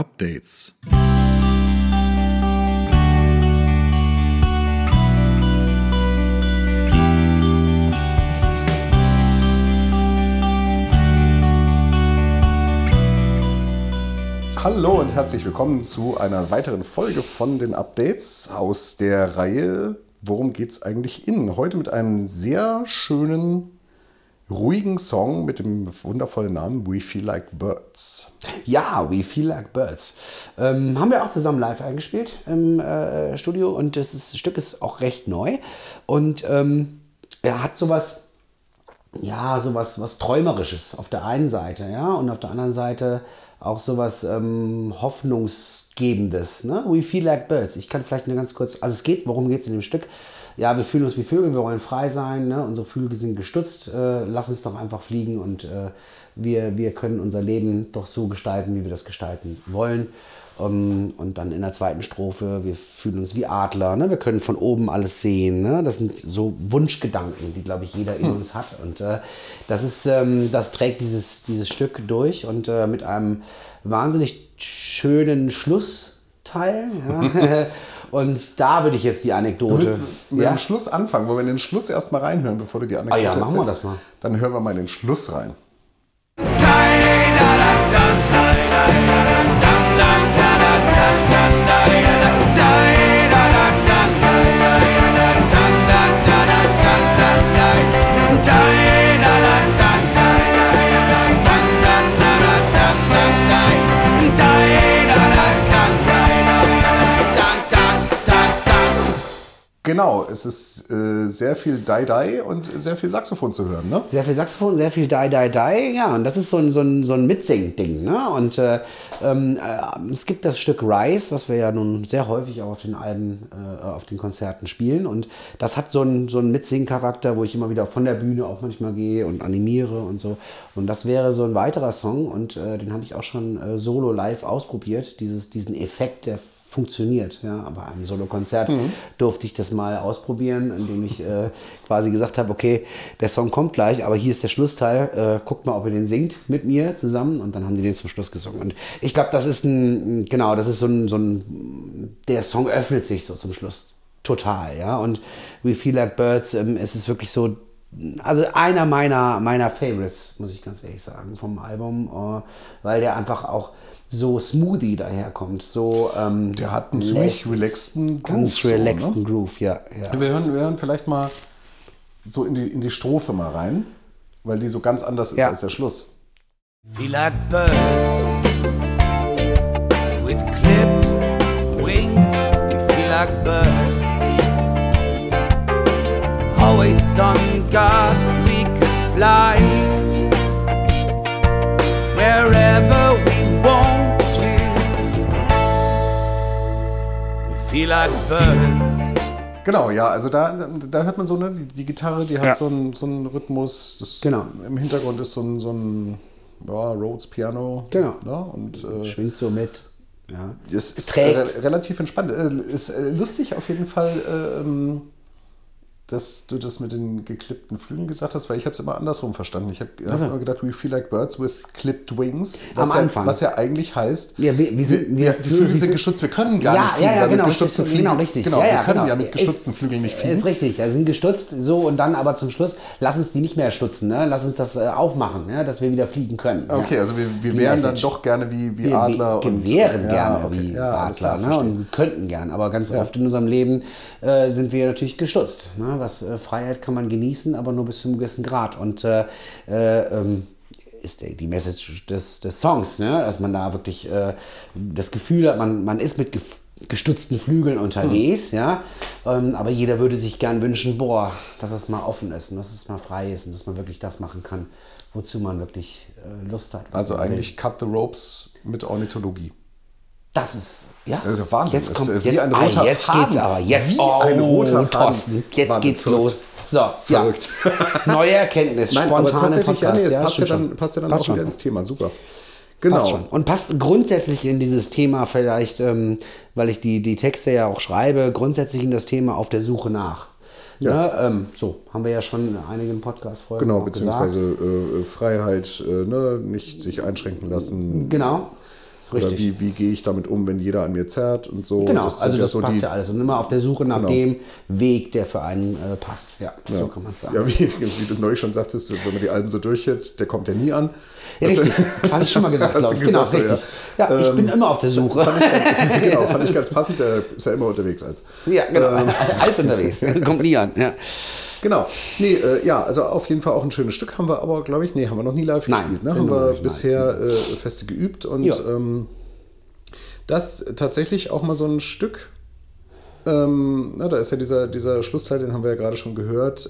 Updates. Hallo und herzlich willkommen zu einer weiteren Folge von den Updates aus der Reihe Worum geht's eigentlich in? Heute mit einem sehr schönen, ruhigen Song mit dem wundervollen Namen We Feel Like Birds. Ja, We Feel Like Birds. Haben wir auch zusammen live eingespielt im Studio und das Stück ist auch recht neu und er hat sowas, ja, was Träumerisches auf der einen Seite, ja, und auf der anderen Seite auch sowas Hoffnungsgebendes, ne? We Feel Like Birds. Ich kann vielleicht nur ganz kurz, also worum geht es in dem Stück? Ja, wir fühlen uns wie Vögel, wir wollen frei sein, ne? Unsere Flügel sind gestutzt, lass uns doch einfach fliegen und wir können unser Leben doch so gestalten, wie wir das gestalten wollen. Und dann in der zweiten Strophe, wir fühlen uns wie Adler, ne? Wir können von oben alles sehen. Ne? Das sind so Wunschgedanken, die, glaube ich, jeder in uns hat. Und das trägt dieses Stück durch und mit einem wahnsinnig schönen Schlussteil. Ja? Und da würde ich jetzt die Anekdote... Du willst mit dem Schluss anfangen, wollen wir in den Schluss erstmal reinhören, bevor du die Anekdote erzählst? Machen wir das mal. Dann hören wir mal in den Schluss rein. Genau, es ist sehr viel Die-Die und sehr viel Saxophon zu hören, ne? Sehr viel Saxophon, sehr viel Die-Die-Die, ja, und das ist so ein Mitsing-Ding, ne? Und es gibt das Stück Rise, was wir ja nun sehr häufig auch auf den Alben, auf den Konzerten spielen, und das hat so einen Mitsing-Charakter, wo ich immer wieder von der Bühne auch manchmal gehe und animiere und so, und das wäre so ein weiterer Song, und den habe ich auch schon solo live ausprobiert, diesen Effekt, der funktioniert. Ja, aber einem Solo-Konzert durfte ich das mal ausprobieren, indem ich quasi gesagt habe, okay, der Song kommt gleich, aber hier ist der Schlussteil, guckt mal, ob ihr den singt mit mir zusammen, und dann haben die den zum Schluss gesungen. Und ich glaube, das ist der Song öffnet sich so zum Schluss total, ja, und We Feel Like Birds, es ist wirklich so, also einer meiner Favorites, muss ich ganz ehrlich sagen, vom Album, weil der einfach auch so smoothie daherkommt. So, der hat einen ziemlich relaxten Groove. Ganz relaxten Groove, ja. Wir hören vielleicht mal so in die Strophe mal rein, weil die so ganz anders ist als der Schluss. Feel like birds with clipped wings. We feel like birds always on guard. We could fly wherever we want. Feel like birds. Genau, ja, also da hört man so, ne, die Gitarre, die hat so einen Rhythmus, genau. Im Hintergrund ist so ein Rhodes Piano. Genau. Ne, und schwingt so mit. Ja. Es ist relativ entspannt. Ist lustig auf jeden Fall, dass du das mit den geklippten Flügeln gesagt hast, weil ich habe es immer andersrum verstanden. Ich habe immer gedacht, we feel like birds with clipped wings. Am Anfang. Was ja eigentlich heißt, ja, die Flügel sind geschützt, wir können gar nicht fliegen. Genau, gestützten Flügeln. Genau, richtig. Genau, wir können ja mit gestützten Flügeln nicht fliegen. Ist richtig, ja, sind gestützt, so, und dann aber zum Schluss, lass uns die nicht mehr stutzen, ne? Lass uns das aufmachen, ne? Dass wir wieder fliegen können. Okay, also wir wären dann doch gerne wie Adler. Wir wären gerne wie Adler, ne? Und könnten gern, aber ganz oft in unserem Leben sind wir natürlich gestutzt. Ne? Was Freiheit kann man genießen, aber nur bis zu einem gewissen Grad. Und ist die Message des Songs, ne? Dass man da wirklich das Gefühl hat, man ist mit gestützten Flügeln unterwegs, ja. Aber jeder würde sich gern wünschen, dass es mal offen ist und dass es mal frei ist und dass man wirklich das machen kann, wozu man wirklich Lust hat. Also eigentlich Cut the Ropes mit Ornithologie. Das ist, ja. Das ist ja Wahnsinn. Jetzt kommt, wie ein roter jetzt Faden. geht's aber. Jetzt, wie ein roter Faden. Thorsten, jetzt Wahnsinn, geht's los. So, verrückt. Ja. Neue Erkenntnis, Nein, spontane aber tatsächlich, Podcast. es passt ja dann auch schon. wieder ins Thema. Super. Genau. Passt schon. Und passt grundsätzlich in dieses Thema vielleicht, weil ich die Texte ja auch schreibe, grundsätzlich in das Thema auf der Suche nach. Ja. Ne? So, haben wir ja schon in einigen Podcast-Folgen beziehungsweise Freiheit, nicht sich einschränken lassen. Genau. Oder richtig. wie gehe ich damit um, wenn jeder an mir zerrt und so. Genau, sind also das so passt ja alles. Und immer auf der Suche nach dem Weg, der für einen passt. Ja, so kann man es sagen. Ja, wie du neulich schon sagtest, wenn man die Alben so durchhält, der kommt ja nie an. Ja, richtig. Habe ich schon mal gesagt, glaube ich. Genau, richtig. Ja, ich bin immer auf der Suche. Fand ich ganz passend, der ist ja immer unterwegs als. Ja, genau. Alles unterwegs. Kommt nie an. Ja. Genau. Nee, also auf jeden Fall auch ein schönes Stück. Haben wir aber, glaube ich, haben wir noch nie live gespielt. Ne? Haben wir bisher feste geübt. Und das tatsächlich auch mal so ein Stück. Da ist ja dieser Schlussteil, den haben wir ja gerade schon gehört.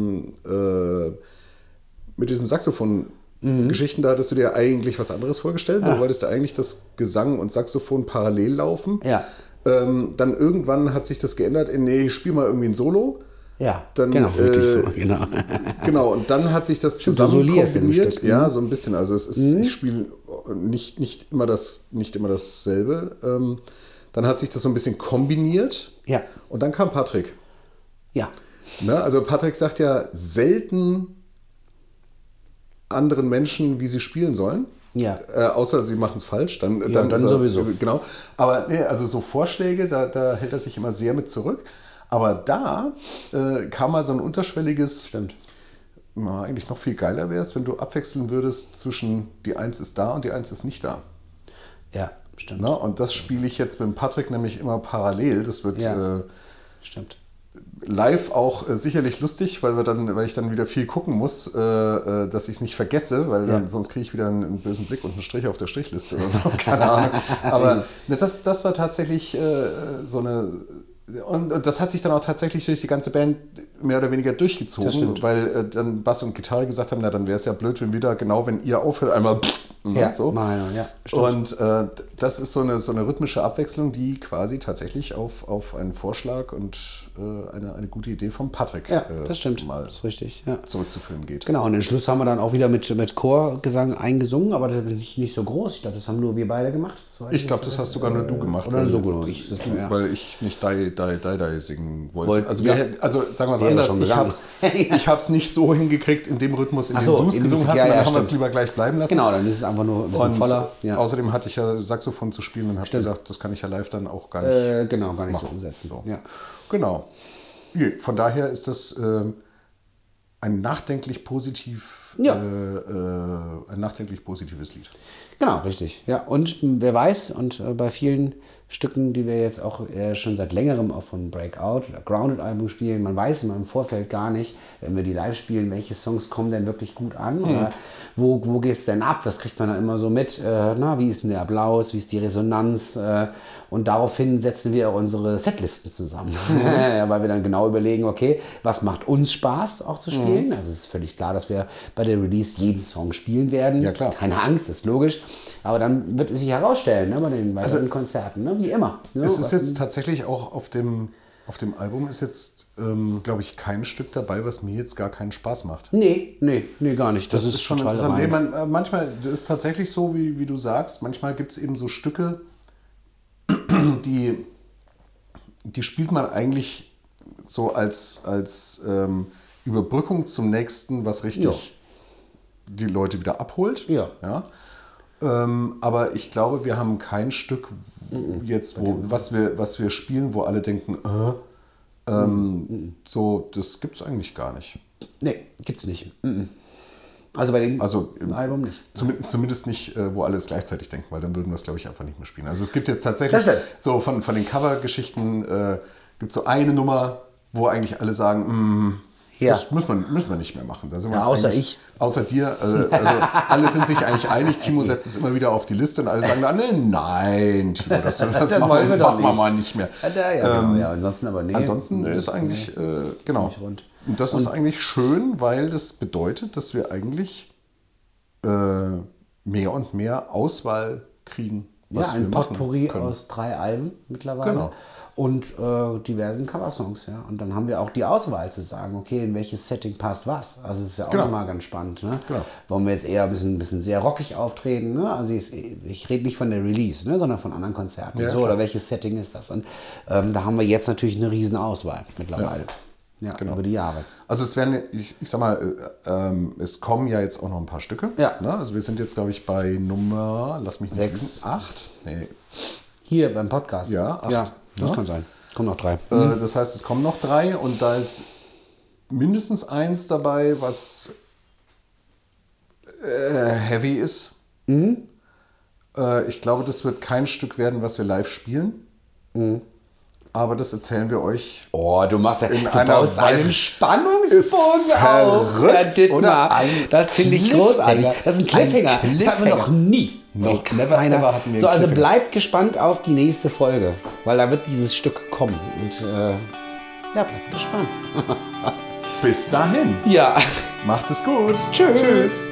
Mit diesen Saxophon-Geschichten, da hattest du dir eigentlich was anderes vorgestellt. Du wolltest da eigentlich das Gesang und Saxophon parallel laufen. Ja. Dann irgendwann hat sich das geändert in, nee, ich spiel mal irgendwie ein Solo. Ja, dann, genau, richtig so, genau. Genau, und dann hat sich das zusammen kombiniert. Ja, so ein bisschen. Also es ist, ich spiele nicht immer dasselbe. Dann hat sich das so ein bisschen kombiniert. Ja. Und dann kam Patrick. Ja. Ne? Also Patrick sagt ja selten anderen Menschen, wie sie spielen sollen. Ja. Außer sie machen es falsch, dann sowieso. Genau. Aber nee, also so Vorschläge, da hält er sich immer sehr mit zurück. Aber da kam mal so ein unterschwelliges, eigentlich noch viel geiler wäre es, wenn du abwechseln würdest zwischen die 1 ist da und die 1 ist nicht da. Ja, stimmt. Na, und das spiele ich jetzt mit Patrick nämlich immer parallel. Das wird stimmt. live auch sicherlich lustig, weil ich dann wieder viel gucken muss, dass ich es nicht vergesse, weil dann, sonst kriege ich wieder einen bösen Blick und einen Strich auf der Strichliste oder so, keine Ahnung. Aber das war tatsächlich so eine... Und das hat sich dann auch tatsächlich durch die ganze Band mehr oder weniger durchgezogen, weil dann Bass und Gitarre gesagt haben, na dann wäre es ja blöd, wenn ihr aufhört, einmal so. Und das ist so eine rhythmische Abwechslung, die quasi tatsächlich auf einen Vorschlag und eine gute Idee von Patrick das stimmt. mal das ist richtig, ja. zurückzuführen geht. Genau, und den Schluss haben wir dann auch wieder mit Chorgesang eingesungen, aber das ist nicht so groß. Ich glaube, das haben nur wir beide gemacht. Ich glaube, das hast sogar nur du gemacht. Oder sogar weil ich nicht Die singen wollte. Also sagen wir es anders, ich habe es nicht so hingekriegt in dem Rhythmus, in dem du es gesungen hast, dann haben wir es lieber gleich bleiben lassen. Genau, dann ist es einfach nur ein bisschen voller. Ja. Außerdem hatte ich ja Saxophon zu spielen und habe gesagt, das kann ich ja live dann auch gar nicht gar nicht machen. so umsetzen. So. Ja. Genau. Von daher ist das ein nachdenklich positives Lied. Genau, richtig. Ja, und wer weiß, und bei vielen Stücken, die wir jetzt auch schon seit längerem auch von Breakout oder Grounded-Album spielen, man weiß immer im Vorfeld gar nicht, wenn wir die live spielen, welche Songs kommen denn wirklich gut an oder wo geht es denn ab? Das kriegt man dann immer so mit. Wie ist denn der Applaus, wie ist die Resonanz? Und daraufhin setzen wir unsere Setlisten zusammen, weil wir dann genau überlegen, okay, was macht uns Spaß auch zu spielen? Also es ist völlig klar, dass wir bei der Release jeden Song spielen werden. Ja, klar. Keine Angst, ist logisch. Aber dann wird es sich herausstellen, bei den weiteren Konzerten, wie immer. Es ist jetzt tatsächlich auch auf dem Album ist jetzt, glaube ich, kein Stück dabei, was mir jetzt gar keinen Spaß macht. Nee, gar nicht. Das ist schon interessant. Nee, manchmal das ist tatsächlich so, wie du sagst, manchmal gibt es eben so Stücke, die spielt man eigentlich so als Überbrückung zum nächsten, was richtig die Leute wieder abholt. Ja. Aber ich glaube, wir haben kein Stück jetzt, was wir spielen, wo alle denken, so, das gibt's eigentlich gar nicht. Nee, gibt's nicht. Also bei dem Album nicht. Zumindest nicht, wo alle es gleichzeitig denken, weil dann würden wir es, glaube ich, einfach nicht mehr spielen. Also es gibt jetzt tatsächlich so von den Cover-Geschichten gibt es so eine Nummer, wo eigentlich alle sagen, das müssen wir nicht mehr machen. Da sind wir außer ich. Außer dir. Also alle sind sich eigentlich einig. Timo setzt es immer wieder auf die Liste und alle sagen dann, nein, Timo, das machen wir mal nicht mehr. Ansonsten aber nee. Ansonsten ist eigentlich, genau. Rund. Und das ist eigentlich schön, weil das bedeutet, dass wir eigentlich mehr und mehr Auswahl kriegen, was wir ein Potpourri können. aus 3 Alben mittlerweile. Genau. Und diversen Coversongs, Und dann haben wir auch die Auswahl zu sagen, okay, in welches Setting passt was. Also es ist ja auch nochmal ganz spannend. Ne? Genau. Wollen wir jetzt eher ein bisschen sehr rockig auftreten? Ne? Also ich rede nicht von der Release, sondern von anderen Konzerten. Ja, oder welches Setting ist das? Und da haben wir jetzt natürlich eine riesen Auswahl mittlerweile. Ja, Genau. über die Jahre. Also es werden, ich sag mal, es kommen ja jetzt auch noch ein paar Stücke. Ja. Ne? Also wir sind jetzt, glaube ich, bei Nummer, lass mich nicht 6. lügen, 8. Nee. Hier beim Podcast. Ja, 8. Ja, das Ja. kann sein. Kommen noch 3. Das heißt, es kommen noch 3 und da ist mindestens 1 dabei, was heavy ist. Ich glaube, das wird kein Stück werden, was wir live spielen. Aber das erzählen wir euch. Oh, du machst ja, In du einer baust einen Weile- Spannungsbogen Ist auf. verrückt, Herr Dittmar. oder? Ein Das finde ich Cliffhanger. großartig. Das ist ein Cliffhanger. Ein Das hatten wir noch nie. Noch Never ever hatten wir So, einen also Cliffhanger. bleibt gespannt auf die nächste Folge, weil da wird dieses Stück kommen. Und ja, bleibt gespannt. Bis dahin. Ja. Macht es gut. Tschüss.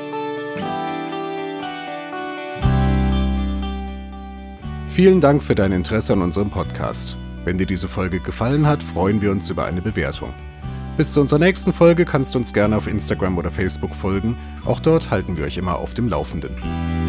Vielen Dank für dein Interesse an unserem Podcast. Wenn dir diese Folge gefallen hat, freuen wir uns über eine Bewertung. Bis zu unserer nächsten Folge kannst du uns gerne auf Instagram oder Facebook folgen. Auch dort halten wir euch immer auf dem Laufenden.